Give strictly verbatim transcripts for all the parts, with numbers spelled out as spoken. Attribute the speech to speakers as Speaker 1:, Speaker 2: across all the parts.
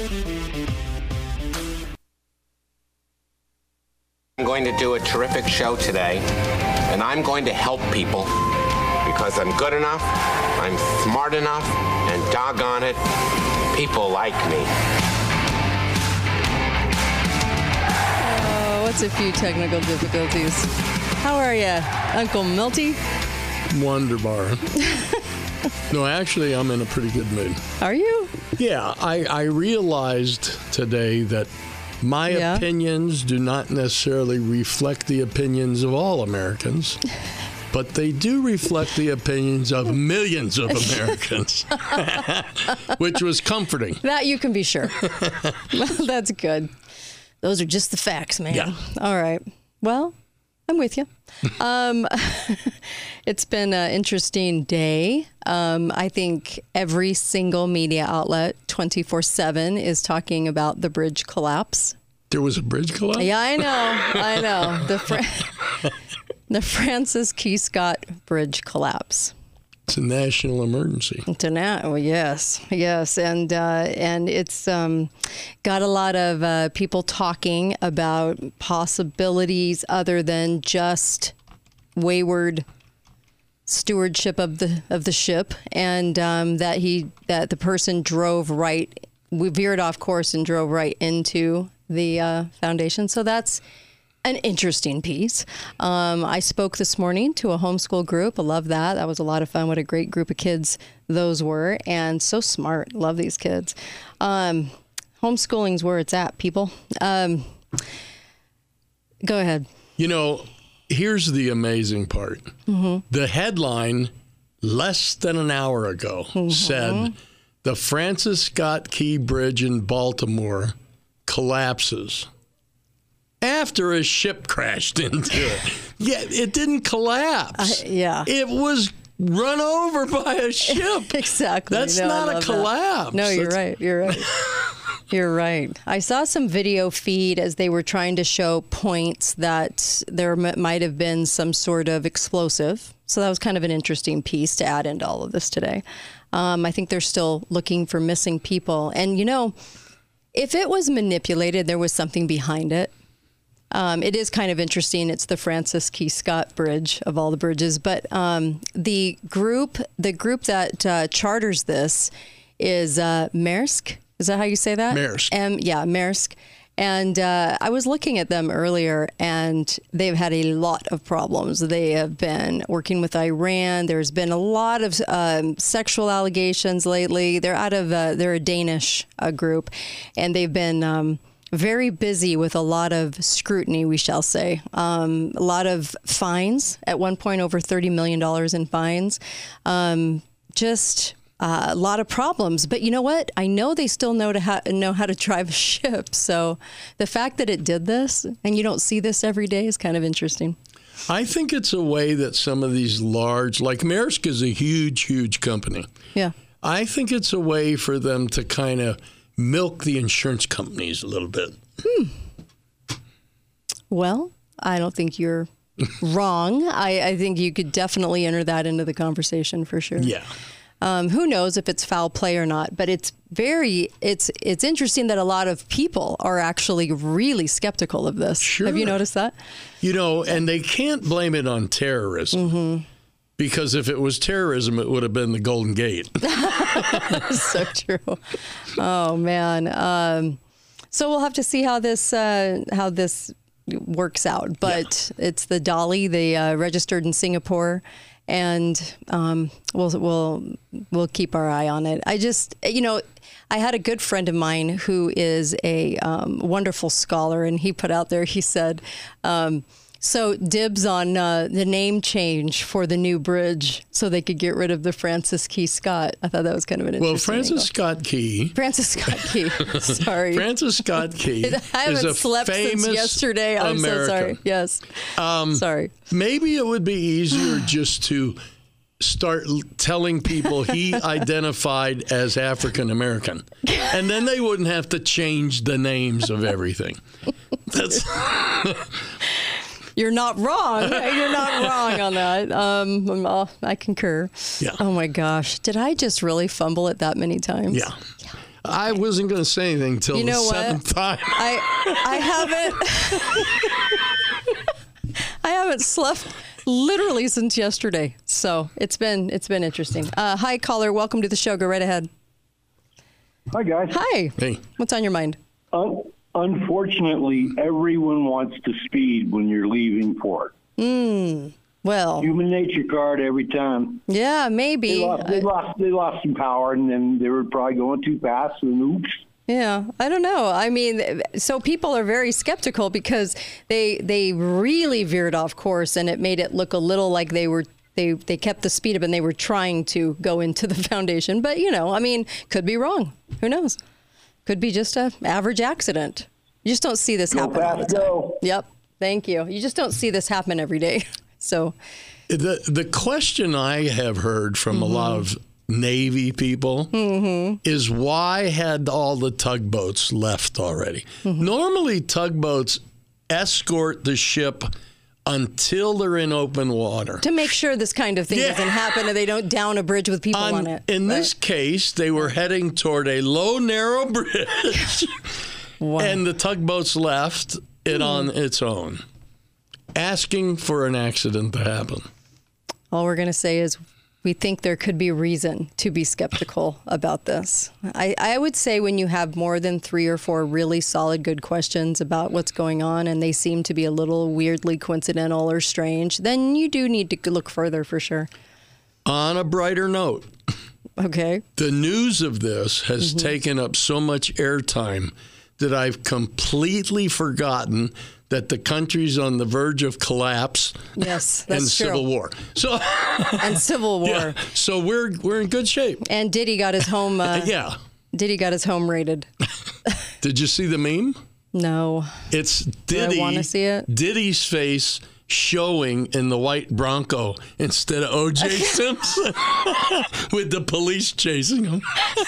Speaker 1: I'm going to do a terrific show today, and I'm going to help people because I'm good enough, I'm smart enough, and doggone it, people like me.
Speaker 2: Oh, what's a few technical difficulties? How are you, Uncle Milty?
Speaker 3: Wonderbar. No, actually, I'm in a pretty good mood.
Speaker 2: Are you?
Speaker 3: Yeah, I, I realized today that my
Speaker 2: Yeah.
Speaker 3: opinions do not necessarily reflect the opinions of all Americans, but they do reflect the opinions of millions of Americans, which was comforting.
Speaker 2: That you can be sure. Well, that's good. Those are just the facts, man.
Speaker 3: Yeah.
Speaker 2: All right. Well, I'm with you. Um, it's been an interesting day. Um, I think every single media outlet twenty-four seven is talking about the bridge collapse.
Speaker 3: There was a bridge collapse?
Speaker 2: Yeah, I know. I know. The, Fra- the Francis Key Scott Bridge collapse.
Speaker 3: It's a national emergency.
Speaker 2: To now, well, yes, yes, and uh, and it's um, got a lot of uh, people talking about possibilities other than just wayward stewardship of the of the ship, and um, that he that the person drove right, we veered off course and drove right into the uh, foundation. So that's an interesting piece. Um, I spoke this morning to a homeschool group. I love that. That was a lot of fun. What a great group of kids those were. And so smart. Love these kids. Um, homeschooling's where it's at, people. Um, go ahead.
Speaker 3: You know, here's the amazing part. Mm-hmm. The headline less than an hour ago mm-hmm. said, the Francis Scott Key Bridge in Baltimore collapses after a ship crashed into it. Yeah, it didn't collapse.
Speaker 2: Uh, yeah.
Speaker 3: It was run over by a ship.
Speaker 2: Exactly.
Speaker 3: That's
Speaker 2: no,
Speaker 3: not a collapse.
Speaker 2: That. No, you're
Speaker 3: That's...
Speaker 2: right. You're right. You're right. I saw some video feed as they were trying to show points that there m- might have been some sort of explosive. So that was kind of an interesting piece to add into all of this today. Um, I think they're still looking for missing people. And, you know, if it was manipulated, there was something behind it. Um, it is kind of interesting. It's the Francis Key Scott Bridge of all the bridges. But um, the group the group that uh, charters this is uh, Maersk. Is that how you say that?
Speaker 3: Maersk.
Speaker 2: Um, yeah, Maersk. And uh, I was looking at them earlier, and they've had a lot of problems. They have been working with Iran. There's been a lot of um, sexual allegations lately. They're out of, uh, they're a Danish uh, group, and they've been um, very busy with a lot of scrutiny, we shall say. Um, a lot of fines. At one point, over thirty million dollars in fines. Um, just... Uh, a lot of problems, but you know what? I know they still know to ha- know how to drive a ship. So the fact that it did this, and you don't see this every day, is kind of interesting.
Speaker 3: I think it's a way that some of these large, like Maersk is a huge, huge company.
Speaker 2: Yeah.
Speaker 3: I think it's a way for them to kind of milk the insurance companies a little bit.
Speaker 2: Hmm. Well, I don't think you're wrong. I, I think you could definitely enter that into the conversation for sure.
Speaker 3: Yeah.
Speaker 2: Um, who knows if it's foul play or not, but it's very, it's it's interesting that a lot of people are actually really skeptical of this.
Speaker 3: Sure.
Speaker 2: Have you noticed that?
Speaker 3: You know, and they can't blame it on terrorism. Mm-hmm. Because if it was terrorism, it would have been the Golden Gate.
Speaker 2: So true. Oh, man. Um, so we'll have to see how this uh, how this works out. But yeah. It's the Dolly, they uh, registered in Singapore. And um, we'll we'll we'll keep our eye on it. I just, you know, I had a good friend of mine who is a um, wonderful scholar, and he put out there, he said, um, so dibs on uh, the name change for the new bridge so they could get rid of the Francis Key Scott. I thought that was kind of an interesting
Speaker 3: Well, Francis
Speaker 2: angle.
Speaker 3: Scott Key.
Speaker 2: Francis Scott Key. Sorry.
Speaker 3: Francis Scott Key
Speaker 2: I haven't
Speaker 3: is a
Speaker 2: slept
Speaker 3: famous
Speaker 2: since yesterday. I'm
Speaker 3: American.
Speaker 2: so sorry. Yes.
Speaker 3: Um,
Speaker 2: sorry.
Speaker 3: Maybe it would be easier just to start l- telling people he identified as African American, and then they wouldn't have to change the names of everything. That's.
Speaker 2: You're not wrong. You're not wrong on that. Um, I concur.
Speaker 3: Yeah.
Speaker 2: Oh my gosh. Did I just really fumble it that many times?
Speaker 3: Yeah. I wasn't going to say anything until
Speaker 2: You know
Speaker 3: the
Speaker 2: what?
Speaker 3: seventh time.
Speaker 2: I I haven't I haven't slept literally since yesterday. So it's been it's been interesting. Uh, hi, caller. Welcome to the show. Go right ahead.
Speaker 4: Hi, guys.
Speaker 2: Hi.
Speaker 3: Hey.
Speaker 2: What's on your mind?
Speaker 4: Un- unfortunately, everyone wants to speed when you're leaving port.
Speaker 2: Mm, well,
Speaker 4: Human nature card every time.
Speaker 2: yeah, maybe.
Speaker 4: They lost, they
Speaker 2: Uh,
Speaker 4: lost, they lost some power, and then they were probably going too fast, and oops.
Speaker 2: Yeah, I don't know. I mean, so people are very skeptical because they they really veered off course, and it made it look a little like they were they they kept the speed up and they were trying to go into the foundation. But you know, I mean, could be wrong. Who knows? Could be just a average accident. You just don't see this
Speaker 4: Go
Speaker 2: happen all the
Speaker 4: fast,
Speaker 2: time.
Speaker 4: go.
Speaker 2: Yep. Thank you. You just don't see this happen every day. So,
Speaker 3: The the question I have heard from
Speaker 2: Mm-hmm.
Speaker 3: a lot of Navy people
Speaker 2: Mm-hmm.
Speaker 3: is why had all the tugboats left already?
Speaker 2: Mm-hmm.
Speaker 3: Normally, tugboats escort the ship until they're in open water.
Speaker 2: to make sure this kind of thing
Speaker 3: Yeah.
Speaker 2: doesn't happen and they don't down a bridge with people on,
Speaker 3: On-
Speaker 2: it.
Speaker 3: in
Speaker 2: Right.
Speaker 3: this case, they were heading toward a low, narrow bridge,
Speaker 2: Wow.
Speaker 3: and the tugboats left it
Speaker 2: Hmm.
Speaker 3: on its own, asking for an accident to happen.
Speaker 2: All we're going to say is we think there could be reason to be skeptical about this. I, I would say when you have more than three or four really solid, good questions about what's going on and they seem to be a little weirdly coincidental or strange, then you do need to look further for sure.
Speaker 3: On a brighter note,
Speaker 2: Okay.
Speaker 3: the news of this has
Speaker 2: Mm-hmm.
Speaker 3: taken up so much airtime that I've completely forgotten that the country's on the verge of collapse
Speaker 2: Yes,
Speaker 3: and
Speaker 2: that's true.
Speaker 3: civil war. So,
Speaker 2: And Civil War.
Speaker 3: yeah, so we're we're in good shape.
Speaker 2: And Diddy got his home. Uh,
Speaker 3: Yeah.
Speaker 2: Diddy got his home raided.
Speaker 3: Did you see the meme?
Speaker 2: No.
Speaker 3: It's
Speaker 2: I
Speaker 3: Diddy.
Speaker 2: wanna see it?
Speaker 3: Diddy's face showing in the white Bronco instead of O J Simpson with the police chasing him.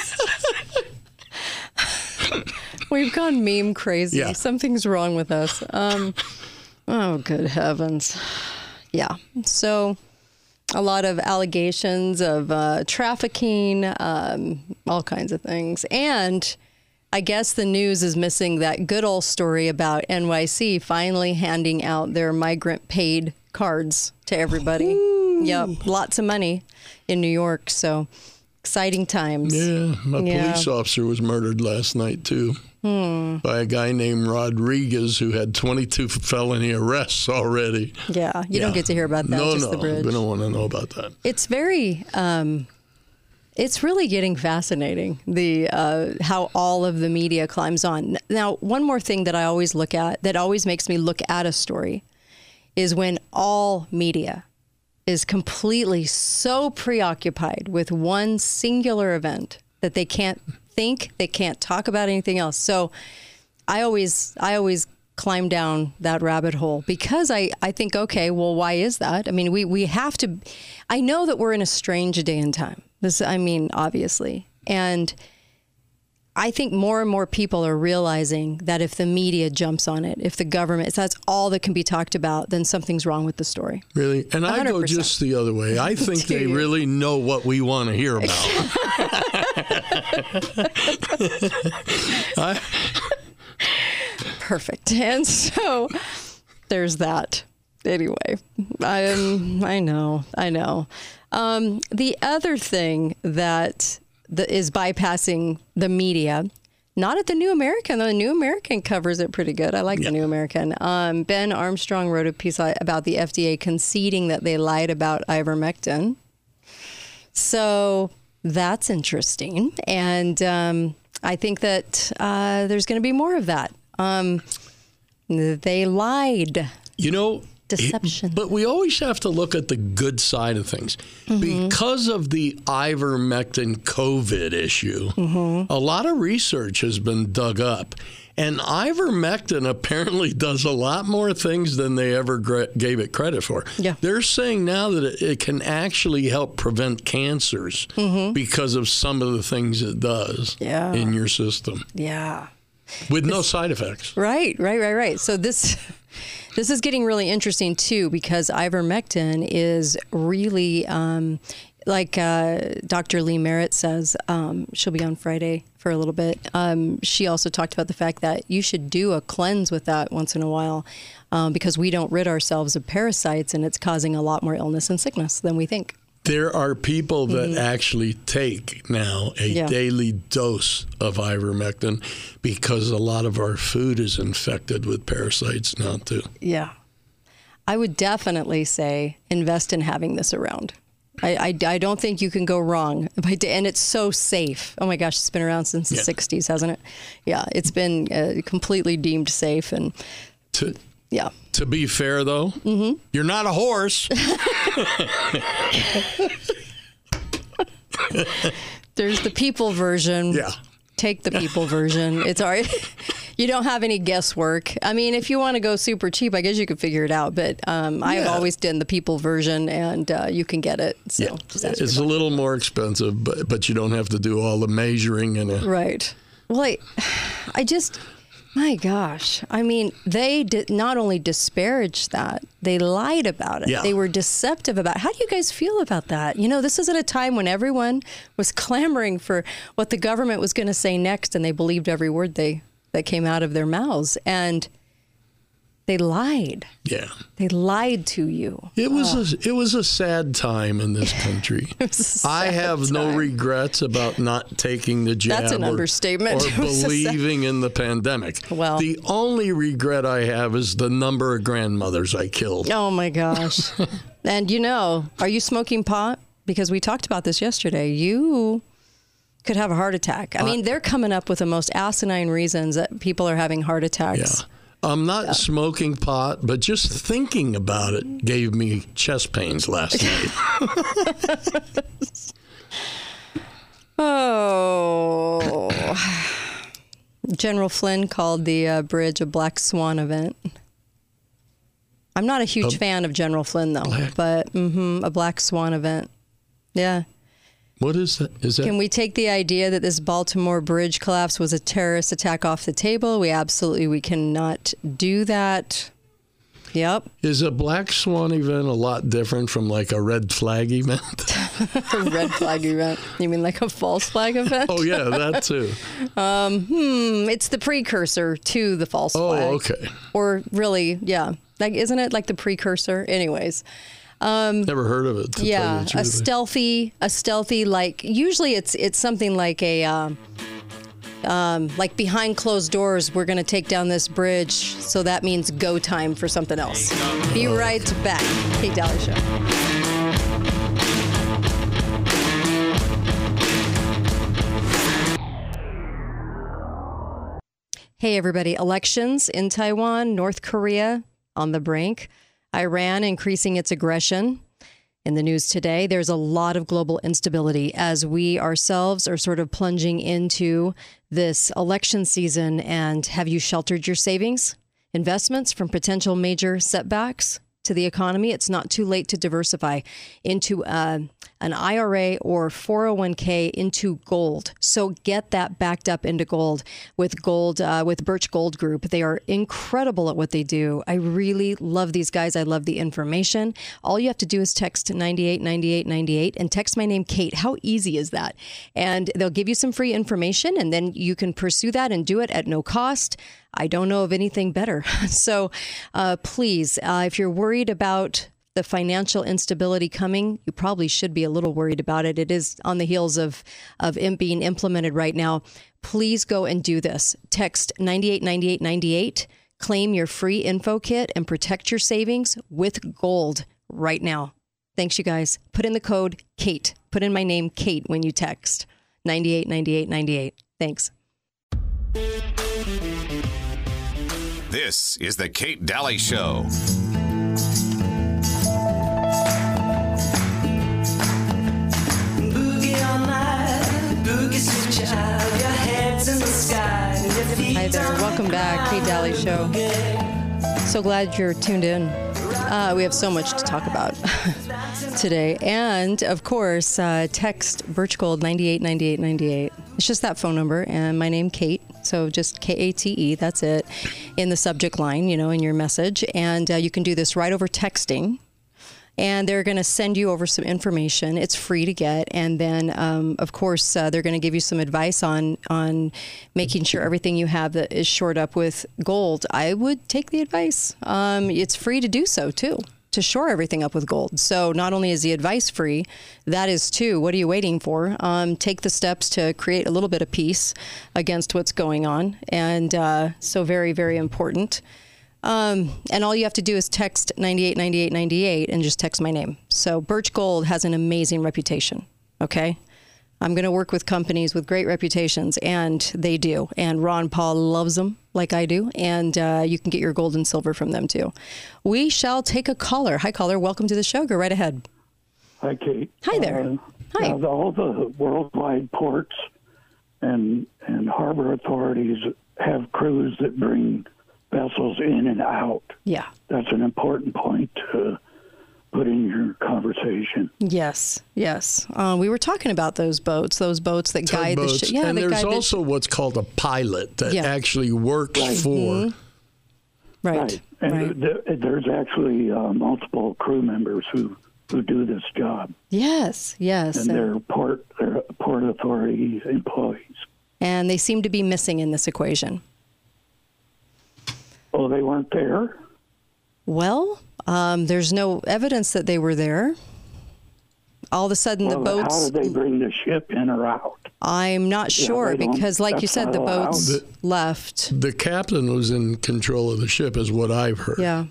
Speaker 2: We've gone meme crazy.
Speaker 3: Yeah.
Speaker 2: Something's wrong with us. Um, oh, good heavens. Yeah. So a lot of allegations of uh, trafficking, um, all kinds of things. And I guess the news is missing that good old story about N Y C finally handing out their migrant paid cards to everybody. Yep. Lots of money in New York. So exciting times.
Speaker 3: Yeah, a
Speaker 2: Yeah.
Speaker 3: police officer was murdered last night, too,
Speaker 2: Hmm.
Speaker 3: by a guy named Rodriguez who had twenty-two felony arrests already.
Speaker 2: Yeah. You don't
Speaker 3: Yeah.
Speaker 2: get to hear about that.
Speaker 3: No,
Speaker 2: just
Speaker 3: no,
Speaker 2: the bridge.
Speaker 3: we don't want to know about that.
Speaker 2: It's very, um, it's really getting fascinating, the uh, how all of the media climbs on. Now, one more thing that I always look at, that always makes me look at a story, is when all media is completely so preoccupied with one singular event that they can't think, they can't talk about anything else. So I always, I always climb down that rabbit hole because I, I think, okay, well, why is that? I mean, we, we have to, I know that we're in a strange day and time. This, I mean, obviously. And I think more and more people are realizing that if the media jumps on it, if the government, if that's all that can be talked about, then something's wrong with the story.
Speaker 3: Really? And I
Speaker 2: one hundred
Speaker 3: go
Speaker 2: percent.
Speaker 3: just the other way. I think
Speaker 2: Do
Speaker 3: they
Speaker 2: you?
Speaker 3: really know what we want to hear about. I,
Speaker 2: Perfect. And so there's that. Anyway, I, um, I know, I know. Um, the other thing that the, is bypassing the media, not at the New American. The New American covers it pretty good. I like
Speaker 3: Yeah.
Speaker 2: the New American. Um, Ben Armstrong wrote a piece about the F D A conceding that they lied about ivermectin. So that's interesting. And um, I think that uh, there's going to be more of that. Um, they lied.
Speaker 3: you know,
Speaker 2: Deception.
Speaker 3: But we always have to look at the good side of things.
Speaker 2: Mm-hmm.
Speaker 3: Because of the ivermectin COVID issue,
Speaker 2: Mm-hmm.
Speaker 3: a lot of research has been dug up. And ivermectin apparently does a lot more things than they ever gra- gave it credit for.
Speaker 2: Yeah.
Speaker 3: They're saying now that it, it can actually help prevent cancers because of some of the things it does
Speaker 2: Mm-hmm. Yeah.
Speaker 3: in your system
Speaker 2: Yeah.
Speaker 3: with no side effects.
Speaker 2: Right, right, right, right. So this this is getting really interesting too because ivermectin is really um, like uh, Doctor Lee Merritt says, um, she'll be on Friday for a little bit. Um, she also talked about the fact that you should do a cleanse with that once in a while um, because we don't rid ourselves of parasites, and it's causing a lot more illness and sickness than we think.
Speaker 3: There are people that
Speaker 2: Mm-hmm.
Speaker 3: actually take now a
Speaker 2: Yeah.
Speaker 3: daily dose of ivermectin because a lot of our food is infected with parasites now, too.
Speaker 2: Yeah. I would definitely say invest in having this around. I, I, I don't think you can go wrong. And it's so safe. Oh, my gosh, it's been around since the
Speaker 3: Yeah.
Speaker 2: sixties, hasn't it? Yeah, it's been uh, completely deemed safe. And
Speaker 3: To,
Speaker 2: yeah.
Speaker 3: to be fair, though,
Speaker 2: Mm-hmm.
Speaker 3: you're not a horse.
Speaker 2: There's the people version.
Speaker 3: Yeah.
Speaker 2: Take the people version. It's all right. You don't have any guesswork. I mean, if you want to go super cheap, I guess you could figure it out. But um, I've
Speaker 3: Yeah.
Speaker 2: always done the people version, and uh, you can get it. So
Speaker 3: Yeah.
Speaker 2: just ask
Speaker 3: It's
Speaker 2: your
Speaker 3: a little more expensive, but but you don't have to do all the measuring and a,
Speaker 2: Right. Well, I, I just, my gosh. I mean, they did not only disparage that, they lied about it.
Speaker 3: Yeah.
Speaker 2: They were deceptive about it. How do you guys feel about that? You know, this is at a time when everyone was clamoring for what the government was going to say next, and they believed every word they that came out of their mouths. And they lied.
Speaker 3: yeah.
Speaker 2: They lied to you.
Speaker 3: It was a, it was a sad time in this country.
Speaker 2: was a
Speaker 3: I
Speaker 2: sad
Speaker 3: have no
Speaker 2: time.
Speaker 3: regrets about not taking the jab.
Speaker 2: That's an
Speaker 3: or,
Speaker 2: understatement.
Speaker 3: Or
Speaker 2: It was a sad-
Speaker 3: believing in the pandemic.
Speaker 2: Well-
Speaker 3: the only regret I have is the number of grandmothers I killed.
Speaker 2: Oh my gosh. And you know, are you smoking pot? Because we talked about this yesterday. You could have a heart attack. I mean, they're coming up with the most asinine reasons that people are having heart
Speaker 3: Yeah.
Speaker 2: attacks.
Speaker 3: I'm not smoking pot, but just thinking about it gave me chest pains last night.
Speaker 2: Oh. General Flynn called the uh, bridge a black swan event. I'm not a huge
Speaker 3: A
Speaker 2: fan of General Flynn, though,
Speaker 3: black-
Speaker 2: but mm-hmm, a black swan event. Yeah.
Speaker 3: What is that? Is that
Speaker 2: Can we take the idea that this Baltimore bridge collapse was a terrorist attack off the table? We absolutely we cannot do that. Yep.
Speaker 3: is a black swan event a lot different from like a red flag event?
Speaker 2: A red flag event. You mean like a false flag event?
Speaker 3: Oh yeah, that too.
Speaker 2: Hmm, it's the precursor to the false
Speaker 3: Oh,
Speaker 2: flag.
Speaker 3: okay.
Speaker 2: Or really, yeah. Like, isn't it like the precursor? Anyways.
Speaker 3: Never heard of it. To tell you
Speaker 2: Yeah,
Speaker 3: the
Speaker 2: a
Speaker 3: truth.
Speaker 2: stealthy, a stealthy, like, usually it's it's something like a, um, um, like behind closed doors, we're going to take down this bridge, so that means go time for something else. Be right back. Kate Daly Show. Hey, everybody. Elections in Taiwan, North Korea on the brink, Iran increasing its aggression. In the news today, there's a lot of global instability as we ourselves are sort of plunging into this election season. And have you sheltered your savings, investments from potential major setbacks to the economy? It's not too late to diversify into uh, an I R A or four oh one k into gold. So get that backed up into gold with gold, uh, with Birch Gold Group. They are incredible at what they do. I really love these guys. I love the information. All you have to do is text ninety-eight ninety-eight ninety-eight and text my name, Kate. How easy is that? And they'll give you some free information, and then you can pursue that and do it at no cost. I don't know of anything better. So uh, please, uh, if you're worried about the financial instability coming, you probably should be a little worried about it. It is on the heels of, of it being implemented right now. Please go and do this. Text ninety-eight ninety-eight ninety-eight, claim your free info kit, and protect your savings with gold right now. Thanks, you guys. Put in the code Kate. Put in my name, Kate, when you text ninety-eight ninety-eight ninety-eight. Thanks.
Speaker 5: This is the Kate Daly Show.
Speaker 6: Boogie all night, boogie switch out, your head's in the sky, your feet
Speaker 2: Hi there. Welcome back, Kate Daly Show. So glad you're tuned in. Uh, we have so much to talk about today. And, of course, uh, text Birch Gold ninety-eight ninety-eight ninety-eight. It's just that phone number. And my name, Kate. So just K A T E, that's it, in the subject line, you know, in your message. And uh, you can do this right over texting. and they're going to send you over some information. It's free to get, and then um, of course uh, they're going to give you some advice on on making sure everything you have that is shored up with gold. I would take the advice. Um, it's free to do so too, to shore everything up with gold. So not only is the advice free, that is too. What are you waiting for? Um, take the steps to create a little bit of peace against what's going on. And uh, so very, very important. Um, and all you have to do is text ninety-eight ninety-eight ninety-eight and just text my name. So Birch Gold has an amazing reputation. Okay. I'm going to work with companies with great reputations, and they do. And Ron Paul loves them like I do. And uh, you can get your gold and silver from them, too. We shall take a caller. Hi, caller. Welcome to the show. Go right ahead.
Speaker 4: Hi, Kate.
Speaker 2: Hi there.
Speaker 4: Uh,
Speaker 2: Hi.
Speaker 4: Now, all the worldwide ports and and harbor authorities have crews that bring vessels in and out.
Speaker 2: Yeah.
Speaker 4: That's an important point to put in your conversation.
Speaker 2: Yes, yes. Uh, we were talking about those boats, those boats that guide the
Speaker 3: Tugboats.
Speaker 2: ship. Yeah,
Speaker 3: and
Speaker 2: that
Speaker 3: there's
Speaker 2: guide
Speaker 3: also
Speaker 2: the...
Speaker 3: what's called a pilot that
Speaker 2: Yeah.
Speaker 3: actually works
Speaker 4: Right.
Speaker 3: for.
Speaker 2: Mm-hmm. Right, right.
Speaker 4: And
Speaker 2: right.
Speaker 4: th- there's actually uh, multiple crew members who, who do this job.
Speaker 2: Yes, yes.
Speaker 4: And they're port, they're port authority employees.
Speaker 2: And they seem to be missing in this equation.
Speaker 4: Oh, they weren't there?
Speaker 2: Well, um, there's no evidence that they were there. All of a sudden,
Speaker 4: Well,
Speaker 2: the boats...
Speaker 4: how did they bring the ship in or out?
Speaker 2: I'm not
Speaker 4: Yeah,
Speaker 2: sure
Speaker 4: they don't-
Speaker 2: because, like you
Speaker 4: that's
Speaker 2: said,
Speaker 4: not
Speaker 2: the
Speaker 4: allowed.
Speaker 2: boats
Speaker 3: The-
Speaker 2: left.
Speaker 3: The captain was in control of the ship, is what I've heard.
Speaker 2: Yeah,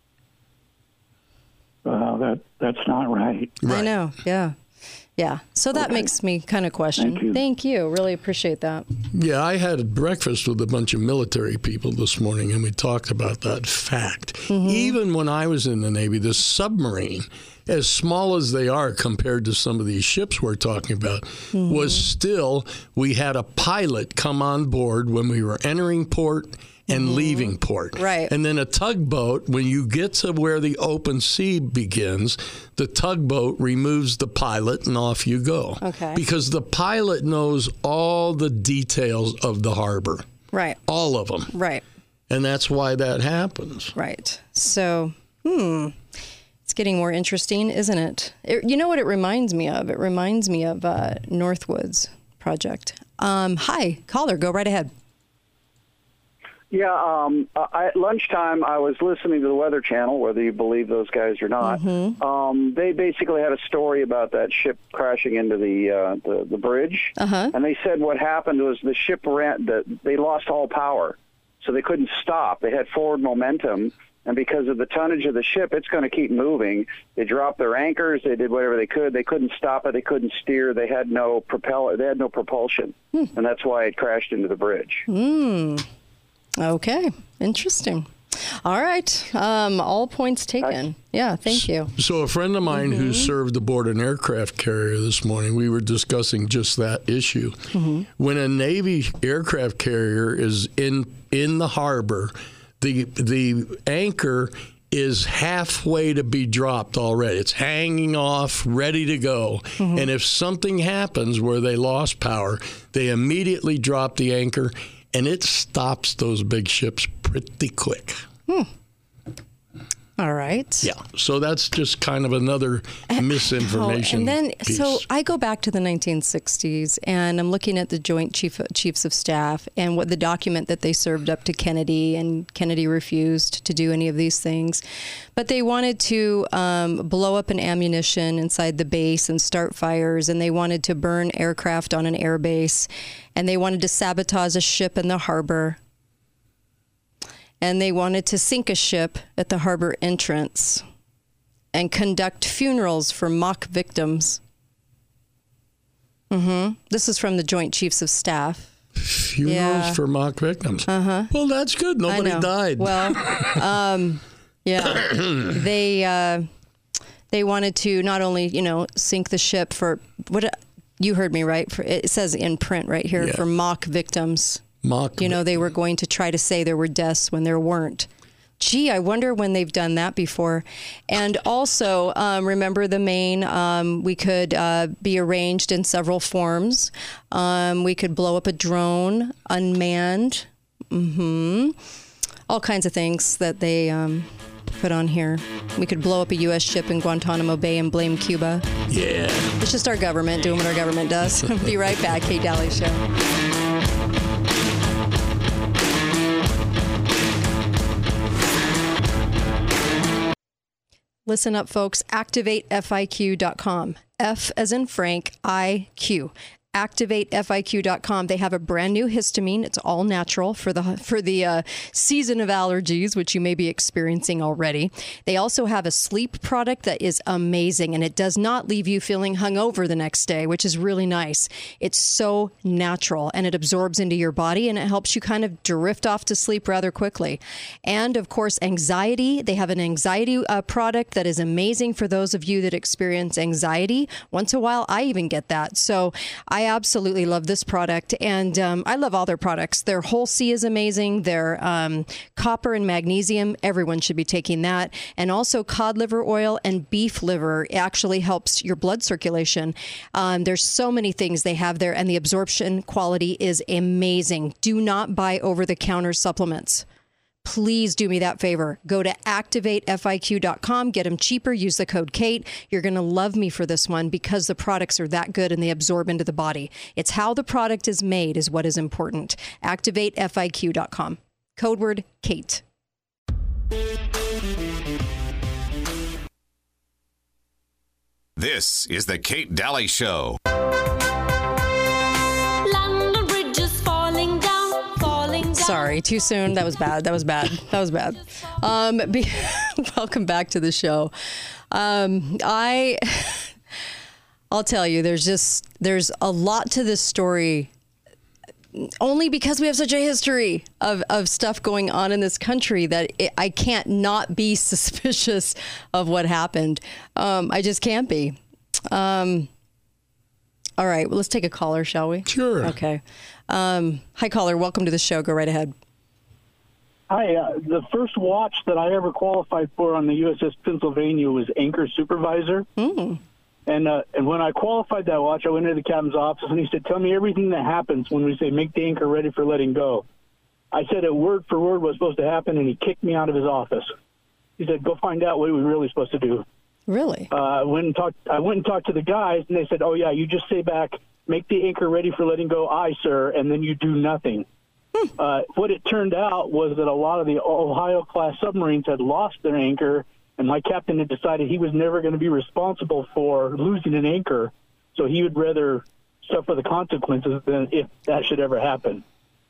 Speaker 4: Uh, that that's not right.
Speaker 2: I
Speaker 3: Right.
Speaker 2: know. Yeah, yeah. So that
Speaker 4: Okay.
Speaker 2: makes me kind of question.
Speaker 4: Thank you.
Speaker 2: Thank you. Really appreciate that.
Speaker 3: Yeah, I had breakfast with a bunch of military people this morning, and we talked about that fact.
Speaker 2: Mm-hmm.
Speaker 3: Even when I was in the Navy, the submarine, as small as they are compared to some of these ships we're talking about,
Speaker 2: Mm-hmm.
Speaker 3: was still, we had a pilot come on board when we were entering port and leaving port.
Speaker 2: Right.
Speaker 3: And then a tugboat, when you get to where the open sea begins, the tugboat removes the pilot and off you go.
Speaker 2: Okay.
Speaker 3: Because the pilot knows all the details of the harbor,
Speaker 2: Right,
Speaker 3: all of them.
Speaker 2: right,
Speaker 3: And that's why that happens.
Speaker 2: right. So, hmm. It's getting more interesting, isn't it? it? You know what it reminds me of? It reminds me of uh, Northwoods Project. Um, hi, caller, go right ahead.
Speaker 7: Yeah, um, I, at lunchtime, I was listening to the Weather Channel, whether you believe those guys or not.
Speaker 2: Mm-hmm.
Speaker 7: Um, they basically had a story about that ship crashing into the uh, the, the bridge,
Speaker 2: Uh-huh.
Speaker 7: and they said what happened was the ship ran. The, they lost all power, so they couldn't stop. They had forward momentum, and because of the tonnage of the ship, it's going to keep moving. They dropped their anchors. They did whatever they could. They couldn't stop it. They couldn't steer. They had no propeller. They had no propulsion,
Speaker 2: Hmm.
Speaker 7: and that's why it crashed into the bridge.
Speaker 2: Okay, interesting. All right, um, all points taken. Yeah, thank you.
Speaker 3: So a friend of mine
Speaker 2: Mm-hmm.
Speaker 3: who served aboard an aircraft carrier this morning, we were discussing just that issue.
Speaker 2: Mm-hmm.
Speaker 3: When a Navy aircraft carrier is in in the harbor, the the anchor is halfway to be dropped already. It's hanging off, ready to go.
Speaker 2: Mm-hmm.
Speaker 3: And if something happens where they lost power, they immediately drop the anchor, and it stops those big ships pretty quick.
Speaker 2: All right.
Speaker 3: Yeah. So that's just kind of another misinformation.
Speaker 2: Oh, and then,
Speaker 3: piece.
Speaker 2: so I go back to the nineteen sixties, and I'm looking at the Joint Chief Chiefs of Staff and what the document that they served up to Kennedy, and Kennedy refused to do any of these things, but they wanted to um, blow up an ammunition inside the base and start fires, and they wanted to burn aircraft on an air base, and they wanted to sabotage a ship in the harbor. And they wanted to sink a ship at the harbor entrance and conduct funerals for mock victims. Mm-hmm. This is from the Joint Chiefs of Staff.
Speaker 3: Funerals
Speaker 2: Yeah.
Speaker 3: for mock victims. Uh-huh. Well, that's good. Nobody
Speaker 2: I know.
Speaker 3: died.
Speaker 2: Well, um, yeah, they uh, they wanted to not only you know sink the ship for what you heard me right. For it says in print right here
Speaker 3: Yeah.
Speaker 2: for mock victims.
Speaker 3: mock.
Speaker 2: You know, they were going to try to say there were deaths when there weren't. Gee, I wonder when they've done that before. And also, um, remember the Maine, um, we could uh, be arranged in several forms. Um, we could blow up a drone, unmanned, mm-hmm. all kinds of things that they um, put on here. We could blow up a U S ship in Guantanamo Bay and blame Cuba.
Speaker 3: Yeah.
Speaker 2: It's just our government doing what our government does. Be right back. Kate Daly Show. Listen up, folks. activate F I Q dot com. F as in Frank, I Q. activate F I Q dot com. They have a brand new histamine. It's all natural for the for the uh, season of allergies, which you may be experiencing already. They also have a sleep product that is amazing, and it does not leave you feeling hungover the next day, which is really nice. It's so natural, and it absorbs into your body, and it helps you kind of drift off to sleep rather quickly. And, of course, anxiety. They have an anxiety uh, product that is amazing for those of you that experience anxiety. Once in a while, I even get that. So I I absolutely love this product, and um, I love all their products. Their Whole C is amazing. Their um, copper and magnesium, everyone should be taking that. And also cod liver oil and beef liver actually helps your blood circulation. Um, there's so many things they have there, and the absorption quality is amazing. Do not buy over-the-counter supplements. Please do me that favor. Go to activate F I Q dot com. Get them cheaper. Use the code Kate. You're going to love me for this one because the products are that good and they absorb into the body. It's how the product is made is what is important. activate F I Q dot com. Code word Kate.
Speaker 5: This is the Kate Daly Show.
Speaker 2: Sorry, too soon. That was bad. That was bad. That was bad. Um, be, welcome back to the show. Um, I, I'll tell you, there's just, there's a lot to this story only because we have such a history of, of stuff going on in this country that it, I can't not be suspicious of what happened. Um, I just can't be. Um, all right, well, let's take a caller, shall we?
Speaker 3: Sure.
Speaker 2: Okay. Um, hi, caller. Welcome to the show. Go right ahead.
Speaker 8: Hi. Uh, the first watch that I ever qualified for on the U S S Pennsylvania was anchor supervisor.
Speaker 2: Mm.
Speaker 8: And uh, and when I qualified that watch, I went into the captain's office, and he said, tell me everything that happens when we say make the anchor ready for letting go. I said it word for word what's supposed to happen, and he kicked me out of his office. He said, go find out what we're really supposed to do.
Speaker 2: Really?
Speaker 8: Uh, I went and talked. I went and talked to the guys, and they said, "Oh yeah, you just say back, make the anchor ready for letting go, aye, sir," and then you do nothing. Hmm. Uh, what it turned out was that a lot of the Ohio-class submarines had lost their anchor, and my captain had decided he was never going to be responsible for losing an anchor, so he would rather suffer the consequences than if that should ever happen.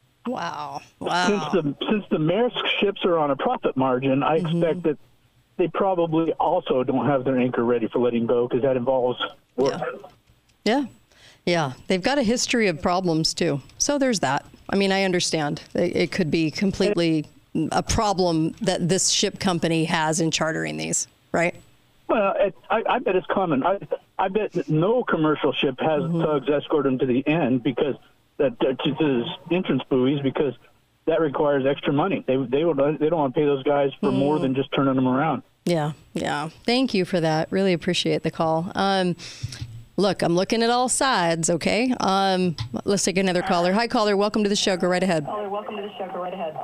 Speaker 2: Wow! Wow!
Speaker 8: Since the since the Maersk ships are on a profit margin, I mm-hmm. expect that they probably also don't have their anchor ready for letting go because that involves work.
Speaker 2: Yeah. yeah. Yeah. They've got a history of problems, too. So there's that. I mean, I understand. It, it could be completely a problem that this ship company has in chartering these, right?
Speaker 8: Well, it, I, I bet it's common. I, I bet that no commercial ship has mm-hmm. tugs escort them to the end because that uh, to the entrance buoys because that requires extra money. They they would they don't want to pay those guys for mm. more than just turning them around.
Speaker 2: Yeah, yeah. Thank you for that. Really appreciate the call. Um, look, I'm looking at all sides. Okay. Um, let's take another caller. Hi, caller. Welcome to the show. Go right ahead.
Speaker 9: Caller, welcome to the show. Go right ahead.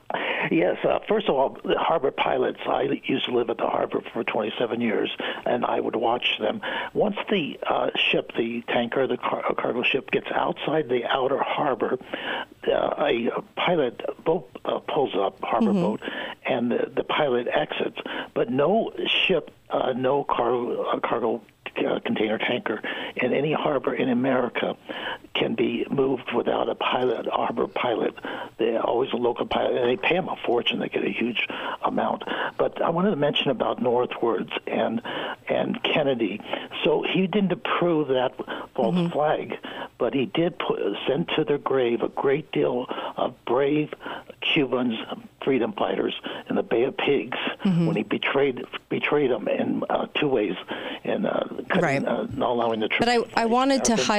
Speaker 10: Yes. Uh, first of all, the harbor pilots. I used to live at the harbor for twenty-seven years, and I would watch them. Once the uh, ship, the tanker, the car- cargo ship, gets outside the outer harbor, uh, a pilot boat uh, pulls up, harbor mm-hmm. boat, and the, the pilot exits. But no ship, uh, no cargo, uh, cargo uh, container tanker in any harbor in America can be moved without a pilot, a harbor pilot. They're always a local pilot, and they pay them a fortune. They get a huge amount. But I wanted to mention about Northwards and and Kennedy. So he didn't approve that false mm-hmm. flag, but he did put, send to their grave a great deal of brave Cubans, freedom fighters in the Bay of Pigs mm-hmm. when he betrayed betrayed them in uh, two ways, in uh, cutting,
Speaker 2: right.
Speaker 10: uh, not allowing the troops.
Speaker 2: But I, I wanted to highlight.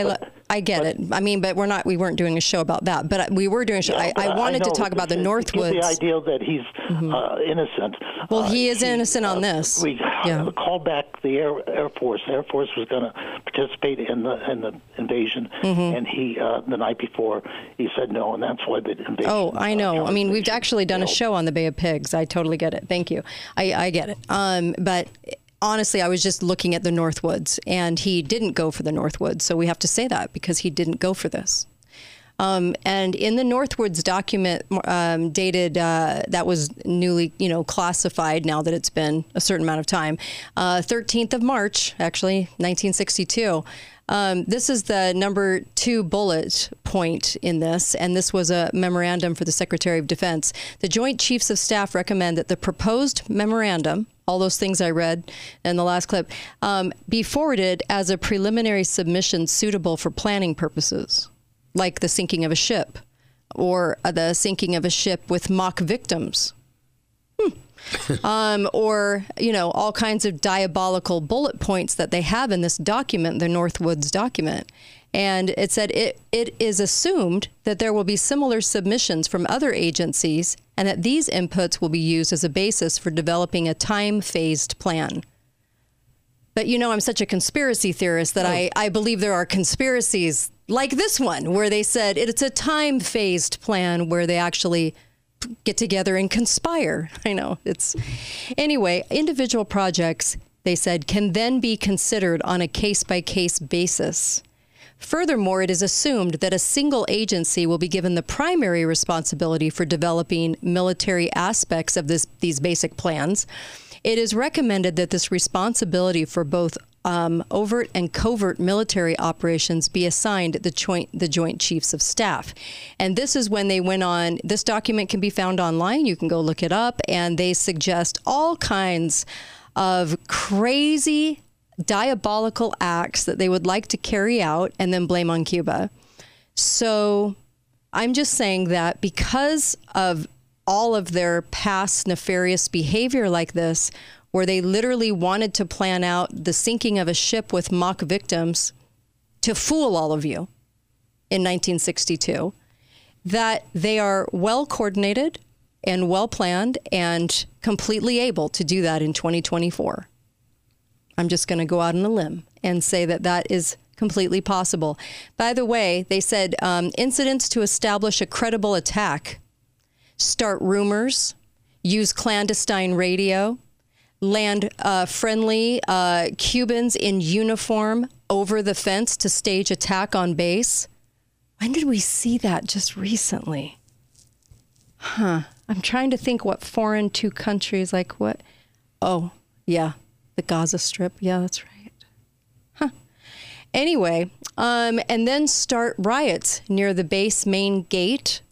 Speaker 2: I get
Speaker 10: but,
Speaker 2: it. I mean, but we're not. We weren't doing a show about that. But we were doing a show.
Speaker 10: Yeah,
Speaker 2: I, I wanted
Speaker 10: I
Speaker 2: to talk about the
Speaker 10: to
Speaker 2: Northwoods.
Speaker 10: give the idea that he's
Speaker 2: mm-hmm.
Speaker 10: uh, innocent.
Speaker 2: Well,
Speaker 10: uh,
Speaker 2: he is
Speaker 10: he,
Speaker 2: innocent on
Speaker 10: uh,
Speaker 2: this.
Speaker 10: We
Speaker 2: yeah.
Speaker 10: called back the Air, Air Force. The Air Force was going to participate in the in the invasion,
Speaker 2: mm-hmm.
Speaker 10: and he uh, the night before he said no, and that's why the invasion.
Speaker 2: Oh, I know.
Speaker 10: Uh,
Speaker 2: I mean, we've actually done a show on the Bay of Pigs. I totally get it. Thank you. I, I get it. Um, but. Honestly, I was just looking at the Northwoods, and he didn't go for the Northwoods. So we have to say that because he didn't go for this. Um, and in the Northwoods document um, dated, uh, that was newly, you know, classified now that it's been a certain amount of time, uh, thirteenth of March, actually, nineteen sixty-two. Um, this is the number two bullet point in this, and this was a memorandum for the Secretary of Defense. The Joint Chiefs of Staff recommend that the proposed memorandum, all those things I read in the last clip, um, be forwarded as a preliminary submission suitable for planning purposes, like the sinking of a ship or uh, the sinking of a ship with mock victims. Hmm. um, or, you know, all kinds of diabolical bullet points that they have in this document, the Northwoods document. And it said it, it is assumed that there will be similar submissions from other agencies and that these inputs will be used as a basis for developing a time-phased plan. But, you know, I'm such a conspiracy theorist that oh. I, I believe there are conspiracies like this one where they said it's a time-phased plan where they actually get together and conspire. I know it's anyway, individual projects, they said, can then be considered on a case-by-case basis. Furthermore, it is assumed that a single agency will be given the primary responsibility for developing military aspects of this, these basic plans. It is recommended that this responsibility for both um, overt and covert military operations be assigned the joint, the Joint Chiefs of Staff. And this is when they went on, this document can be found online. You can go look it up. And they suggest all kinds of crazy, diabolical acts that they would like to carry out and then blame on Cuba. So I'm just saying that because of all of their past nefarious behavior like this, where they literally wanted to plan out the sinking of a ship with mock victims to fool all of you in nineteen sixty-two, that they are well coordinated and well planned and completely able to do that in twenty twenty-four. I'm just going to go out on a limb and say that that is completely possible. By the way, they said um, incidents to establish a credible attack, start rumors, use clandestine radio, land uh, friendly uh, Cubans in uniform over the fence to stage attack on base. When did we see that just recently? Huh. I'm trying to think what foreign two countries, like what? Oh, yeah. The Gaza Strip. Yeah, that's right. Huh. Anyway, um, and then start riots near the base main gate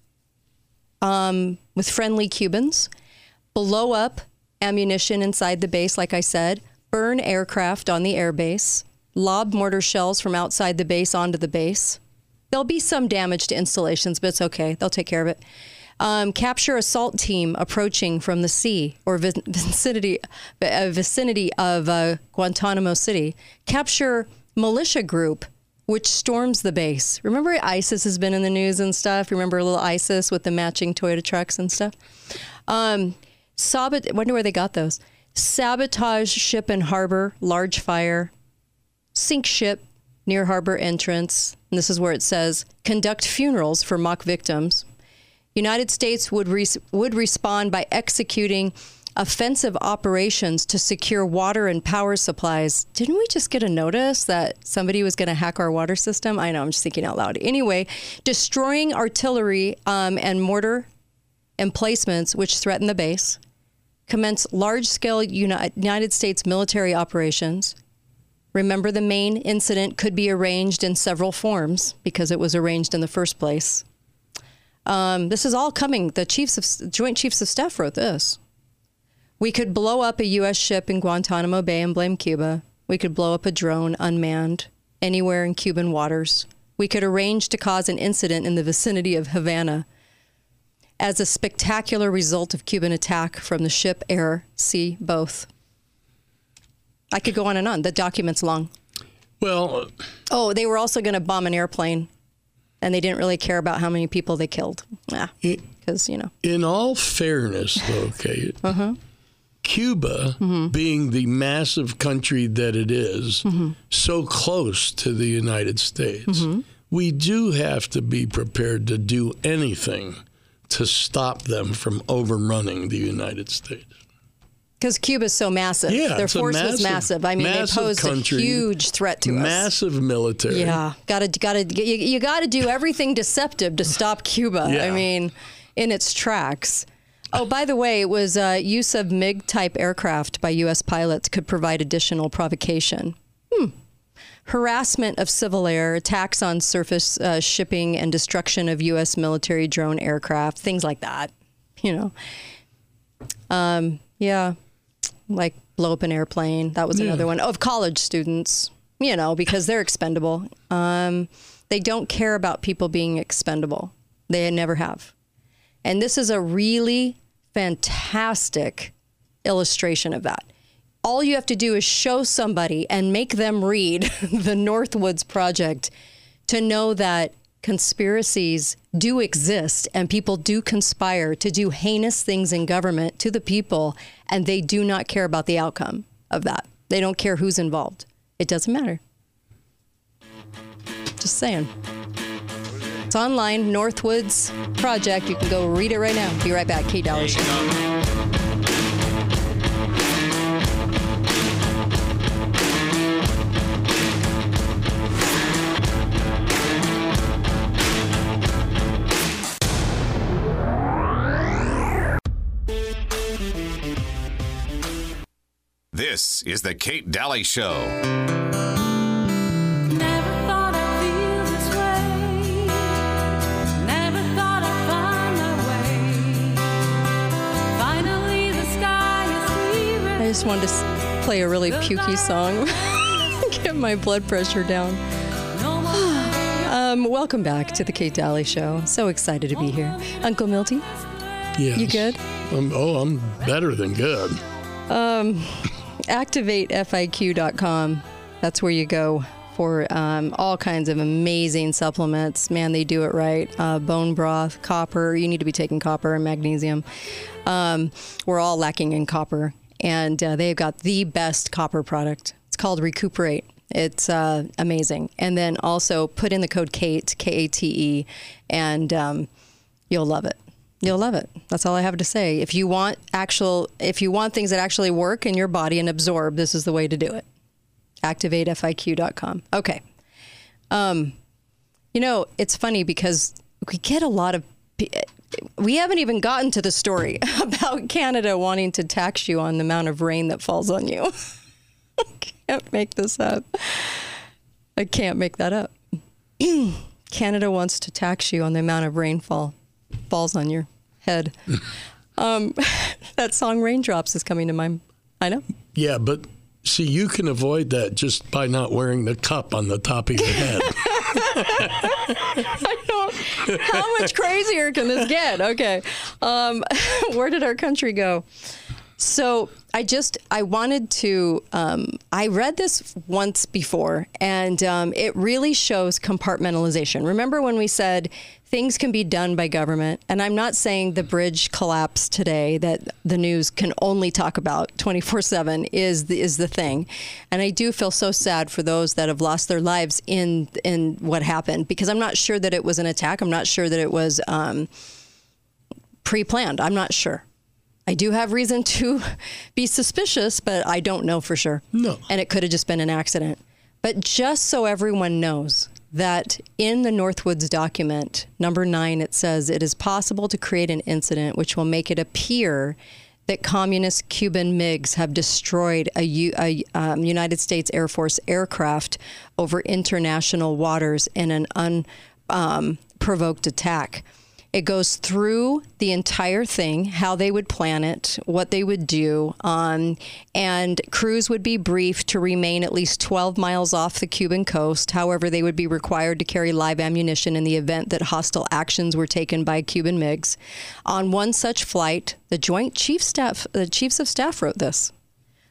Speaker 2: um, with friendly Cubans, blow up ammunition inside the base, like I said, burn aircraft on the airbase, lob mortar shells from outside the base onto the base. There'll be some damage to installations, but it's okay. They'll take care of it. Um, capture assault team approaching from the sea or vicinity, uh, vicinity of uh, Guantanamo City. Capture militia group, which storms the base. Remember ISIS has been in the news and stuff? Remember a little ISIS with the matching Toyota trucks and stuff? Um, sabot- wonder where they got those. Sabotage ship and harbor, large fire. Sink ship near harbor entrance. And this is where it says, conduct funerals for mock victims. United States would re- would respond by executing offensive operations to secure water and power supplies. Didn't we just get a notice that somebody was going to hack our water system? I know, I'm just thinking out loud. Anyway, destroying artillery um, and mortar emplacements which threaten the base. Commence large-scale Uni- United States military operations. Remember, the main incident could be arranged in several forms because it was arranged in the first place. Um, this is all coming. The chiefs of Joint Chiefs of Staff wrote this. We could blow up a U S ship in Guantanamo Bay and blame Cuba. We could blow up a drone unmanned anywhere in Cuban waters. We could arrange to cause an incident in the vicinity of Havana as a spectacular result of Cuban attack from the ship, air, sea, both. I could go on and on. The document's long.
Speaker 3: Well,
Speaker 2: oh, they were also going to bomb an airplane, and they didn't really care about how many people they killed. Yeah, because, you know.
Speaker 3: In all fairness, though, Kate,
Speaker 2: uh-huh.
Speaker 3: Cuba, mm-hmm. being the massive country that it is, mm-hmm. so close to the United States, mm-hmm. we do have to be prepared to do anything to stop them from overrunning the United States.
Speaker 2: Because Cuba's so massive.
Speaker 3: Yeah,
Speaker 2: Their
Speaker 3: it's a
Speaker 2: force
Speaker 3: massive,
Speaker 2: was massive. I mean, they
Speaker 3: massive
Speaker 2: posed
Speaker 3: country,
Speaker 2: a huge threat to us.
Speaker 3: Massive military.
Speaker 2: Yeah, gotta, gotta, you, you got to do everything deceptive to stop Cuba.
Speaker 3: Yeah.
Speaker 2: I mean, in its tracks. Oh, by the way, it was uh, use of MiG-type aircraft by U S pilots could provide additional provocation. Hmm. Harassment of civil air, attacks on surface uh, shipping, and destruction of U S military drone aircraft, things like that. You know. Um. Yeah. Like blow up an airplane. That was another yeah. one. Of college students, you know, because they're expendable. Um, they don't care about people being expendable. They never have. And this is a really fantastic illustration of that. All you have to do is show somebody and make them read the Northwoods Project to know that conspiracies do exist and people do conspire to do heinous things in government to the people, and they do not care about the outcome of that. They don't care who's involved. It doesn't matter. Just saying. It's online, Northwoods Project. You can go read it right now. Be right back. Kate Daly Show.
Speaker 5: This is the Kate Daly Show.
Speaker 6: Never thought I'd feel this way. Never thought I'd find my way. Finally, the sky is clear.
Speaker 2: I just wanted to play a really pukey song. Get my blood pressure down. um, welcome back to the Kate Daly Show. So excited to be here. Uncle Milty?
Speaker 3: Yes.
Speaker 2: You good?
Speaker 3: Um, oh, I'm better than good.
Speaker 2: Um... activate F I Q dot com. That's where you go for um, all kinds of amazing supplements. Man, they do it right. Uh, bone broth, copper. You need to be taking copper and magnesium. Um, we're all lacking in copper. And uh, they've got the best copper product. It's called Recuperate. It's uh, amazing. And then also put in the code KATE, K A T E, and um, you'll love it. You'll love it. That's all I have to say. If you want actual, if you want things that actually work in your body and absorb, this is the way to do it. activate F I Q dot com. Okay. Um, you know, it's funny because we get a lot of, we haven't even gotten to the story about Canada wanting to tax you on the amount of rain that falls on you. I can't make this up. I can't make that up. Canada wants to tax you on the amount of rainfall falls on your head. um, that song Raindrops is coming to mind. I know.
Speaker 3: Yeah, but see, you can avoid that just by not wearing the cup on the top of your head.
Speaker 2: I know. How much crazier can this get? Okay. Um, where did our country go? So I just, I wanted to, um, I read this once before, and um, it really shows compartmentalization. Remember when we said things can be done by government? And I'm not saying the bridge collapse today that the news can only talk about twenty-four seven is the, is the thing. And I do feel so sad for those that have lost their lives in, in what happened, because I'm not sure that it was an attack. I'm not sure that it was um, pre-planned. I'm not sure. I do have reason to be suspicious, but I don't know for sure.
Speaker 3: No.
Speaker 2: And it could have just been an accident. But just so everyone knows that in the Northwoods document, number nine, it says it is possible to create an incident which will make it appear that communist Cuban MiGs have destroyed a, U, a um, United States Air Force aircraft over international waters in an unprovoked um, attack. It goes through the entire thing, how they would plan it, what they would do, um, and crews would be briefed to remain at least twelve miles off the Cuban coast. However, they would be required to carry live ammunition in the event that hostile actions were taken by Cuban MiGs. On one such flight, the Joint Chief Staff, the Chiefs of Staff wrote this.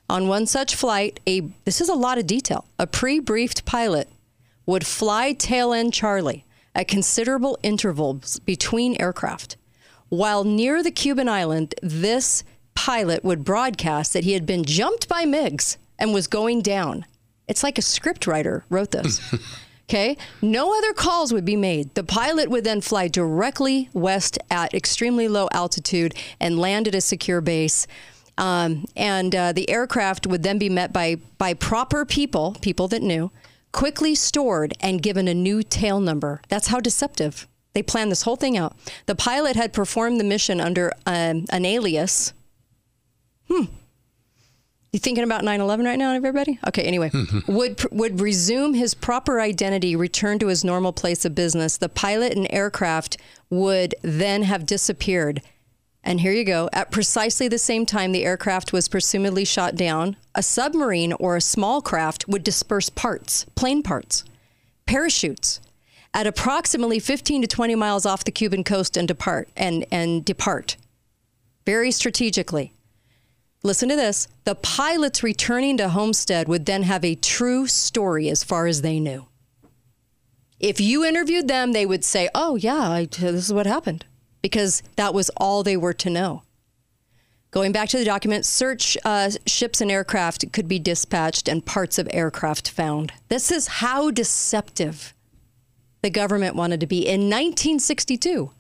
Speaker 2: On one such flight, a this is a lot of detail. A pre-briefed pilot would fly tail end Charlie at considerable intervals between aircraft. While near the Cuban island, this pilot would broadcast that he had been jumped by MiGs and was going down. It's like a scriptwriter wrote this. Okay? No other calls would be made. The pilot would then fly directly west at extremely low altitude and land at a secure base. Um, and uh, the aircraft would then be met by, by proper people, people that knew, quickly stored and given a new tail number. That's how deceptive. They planned this whole thing out. The pilot had performed the mission under um, an alias. Hmm. You thinking about nine eleven right now, everybody? Okay, anyway. would would resume his proper identity, return to his normal place of business. The pilot and aircraft would then have disappeared. And here you go. At precisely the same time the aircraft was presumably shot down, a submarine or a small craft would disperse parts, plane parts, parachutes, at approximately fifteen to twenty miles off the Cuban coast and depart and, and depart. Very strategically. Listen to this. The pilots returning to Homestead would then have a true story as far as they knew. If you interviewed them, they would say, oh, yeah, I, this is what happened. Because that was all they were to know. Going back to the document, search uh, ships and aircraft could be dispatched and parts of aircraft found. This is how deceptive the government wanted to be in nineteen sixty-two.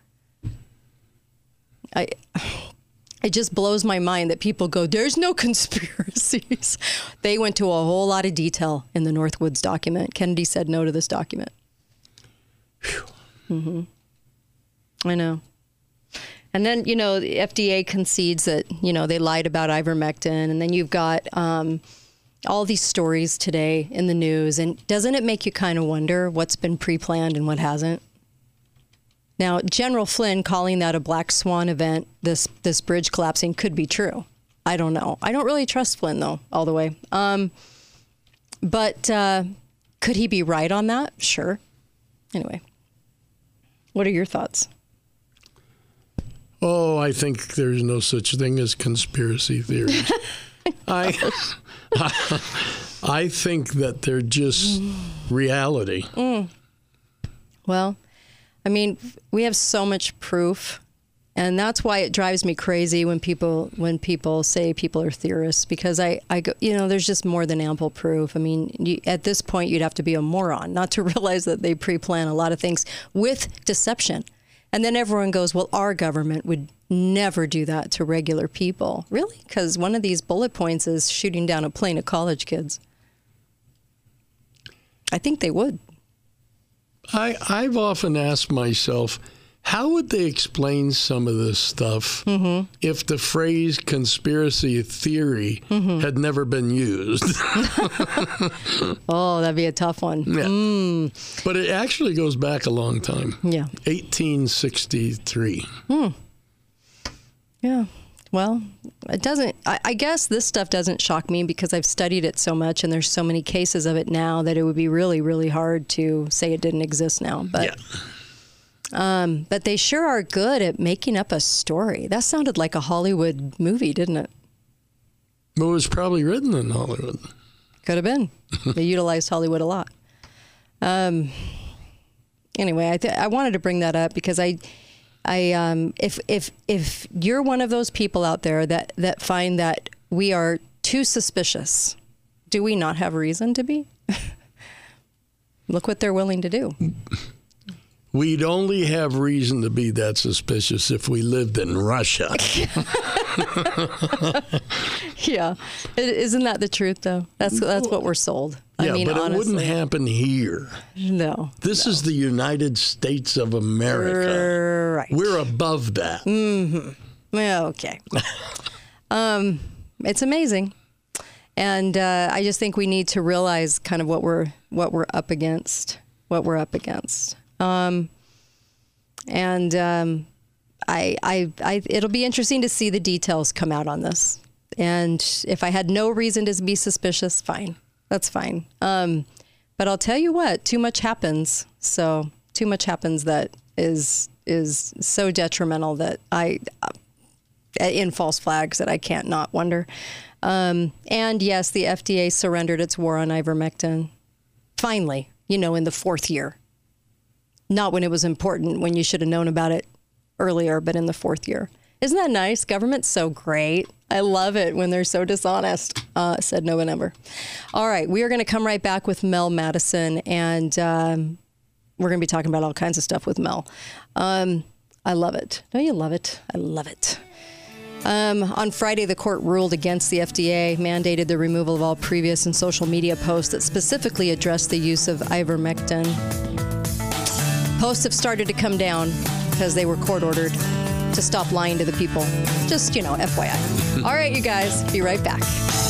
Speaker 2: I... It just blows my mind that people go, there's no conspiracies. They went to a whole lot of detail in the Northwoods document. Kennedy said no to this document. Mm-hmm. I know. And then, you know, the F D A concedes that, you know, they lied about ivermectin. And then you've got um, all these stories today in the news. And doesn't it make you kind of wonder what's been pre-planned and what hasn't? Now, General Flynn calling that a black swan event, this this bridge collapsing, could be true. I don't know. I don't really trust Flynn, though, all the way. Um, but uh, could he be right on that? Sure. Anyway, what are your thoughts?
Speaker 3: Oh, I think there's no such thing as conspiracy theories. I, I I think that they're just reality.
Speaker 2: Mm. Well, I mean, we have so much proof, and that's why it drives me crazy when people when people say people are theorists, because I, I go, you know, there's just more than ample proof. I mean, you, at this point, you'd have to be a moron not to realize that they pre-plan a lot of things with deception. And then everyone goes, well, our government would never do that to regular people. Really? Because one of these bullet points is shooting down a plane of college kids. I think they would.
Speaker 3: I, I've often asked myself, how would they explain some of this stuff mm-hmm. if the phrase conspiracy theory mm-hmm. had never been used?
Speaker 2: Oh, that'd be a tough one.
Speaker 3: Yeah.
Speaker 2: Mm.
Speaker 3: But it actually goes back a long time.
Speaker 2: Yeah.
Speaker 3: eighteen sixty-three.
Speaker 2: Hmm. Yeah. Well, it doesn't, I, I guess this stuff doesn't shock me because I've studied it so much and there's so many cases of it now that it would be really, really hard to say it didn't exist now. But, yeah. um, but they sure are good at making up a story. That sounded like a Hollywood movie, didn't it?
Speaker 3: Well, it was probably written in Hollywood.
Speaker 2: Could have been. They utilized Hollywood a lot. Um. Anyway, I th- I wanted to bring that up because I... I um, if if if you're one of those people out there that, that find that we are too suspicious, do we not have reason to be? Look what they're willing to do.
Speaker 3: We'd only have reason to be that suspicious if we lived in Russia.
Speaker 2: Yeah, isn't that the truth though? That's that's what we're sold.
Speaker 3: Yeah,
Speaker 2: I mean,
Speaker 3: but
Speaker 2: honestly.
Speaker 3: It wouldn't happen here.
Speaker 2: No.
Speaker 3: This
Speaker 2: no.
Speaker 3: is the United States of America.
Speaker 2: Right.
Speaker 3: We're above that.
Speaker 2: Mm-hmm. Yeah, okay. um, it's amazing. And uh, I just think we need to realize kind of what we're what we're up against, what we're up against. Um, and um, I, I, I, it'll be interesting to see the details come out on this. And if I had no reason to be suspicious, fine. That's fine. Um, but I'll tell you what, too much happens. So too much happens that is is so detrimental that I, uh, in false flags that I can't not wonder. Um, and yes, the F D A surrendered its war on ivermectin. Finally, you know, in the fourth year. Not when it was important, when you should have known about it earlier, but in the fourth year. Isn't that nice? Government's so great. I love it when they're so dishonest, uh, said Nova Number. All right, we are going to come right back with Mel Madison, and um, we're going to be talking about all kinds of stuff with Mel. Um, I love it. Don't you love it? I love it. Um, on Friday, the court ruled against the F D A, mandated the removal of all previous and social media posts that specifically addressed the use of ivermectin. Posts have started to come down because they were court-ordered to stop lying to the people. Just, you know, F Y I. All right, you guys, be right back.